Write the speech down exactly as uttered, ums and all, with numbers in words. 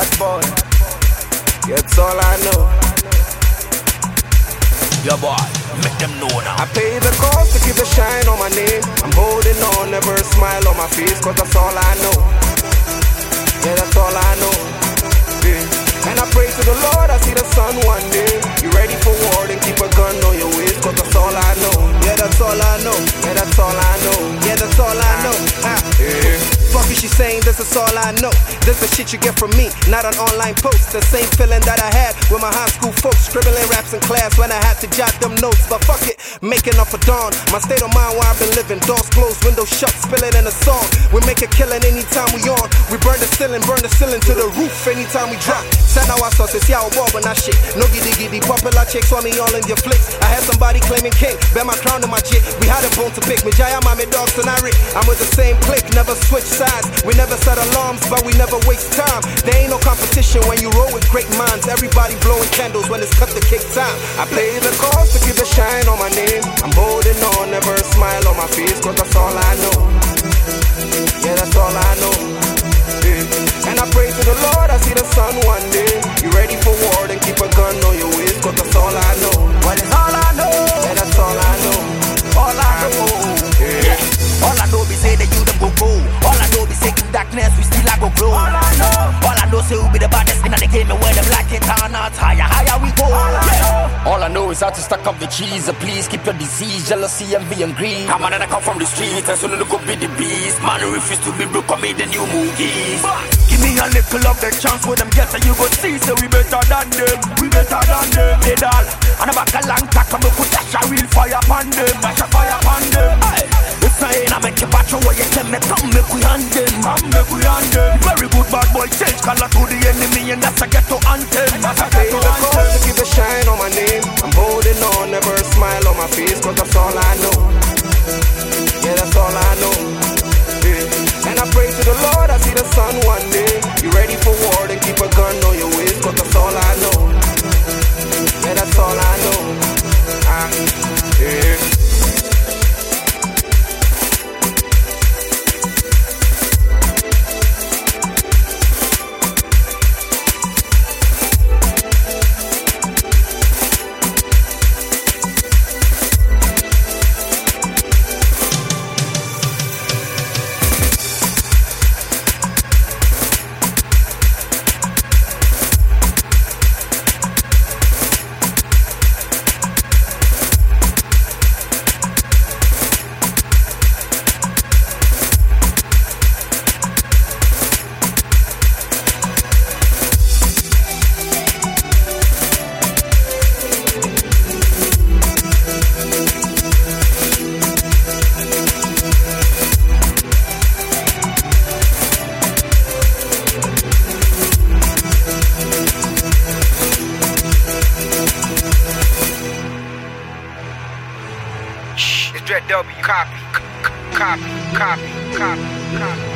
bad boy. Yeah, that's all I know. Yeah, boy, make them know now. I pay the cost to keep the shine on my name. I'm holding on, never a smile on my face, cause that's all I know. Yeah, that's all I know. Yeah. And I pray to the Lord, I see the sun one day. You ready for war, then keep a gun on your waist, cause that's all I know. Yeah, that's all I know. Yeah, that's all I know. Yeah, that's all I know. Ah. Yeah. Fuck is she saying, this is all I know. This the shit you get from me, not an online post. The same feeling that I had with my high school folks, scribbling raps in class when I had to jot them notes. But fuck it, making up for dawn. My state of mind where I've been living. Doors closed, windows shut, spill it in a song. We make a killing anytime we on. We burn the ceiling, burn the ceiling to the roof anytime we drop. Send our sauces, yeah, war when I shit. No giddy giddy, popular chicks want me all in your flicks. I had somebody claiming king, bear my crown in my jit. We had a bone to pick, me Jaya, my dogs and I I'm with the same clique, never switch sides. We never set alarms, but we never waste time. There ain't no competition when you roll with great minds. Everybody blowing candles when it's cut the kick time. I play the cost to keep the shine on my name. I'm holding on, never a smile on my face, cause that's all I know. Yeah, that's all I know. Yeah. And I pray to the Lord, I see the sun one day. You ready for war, then keep a gun on your waist, cause that's all I know. Well, it's all I know. Yeah, that's all I know. All I know. Yeah. All I know be say that you them go go. All I know be say in darkness we still a go glow. All I know. All I know say we be the baddest in the game, and when the black it on not higher, higher we go. All I know. All I know is how to stack up the cheese. Uh, please keep your disease, jealousy, envy, and greed. I'm on and I come from the street, and soon to go be the beast. Man, I refuse to be broke, I made the new movies. Give me a little of the chance with them get, and you go see, so we better than them. We better than them. They all. And I'm back a long tack, and we put dash a real fire upon them. Dash a fire upon them. Hey. If I ain't, I make you batch what you tell me. Come make we hand them. Come make we hand them. Very good bad boy, change color to the enemy, and that's a ghetto anthem. That's a ghetto anthem. To keep the shine on my name. I'm holding on, never a smile on my face, cause that's all I know. Yeah, that's all I know. Yeah. And I pray to the Lord, I see the sun one day. You ready for war, then keep a gun on your waist, cause that's all I know. Yeah, that's all I know. Ah, yeah. Dread W, copy, copy, copy, copy, copy.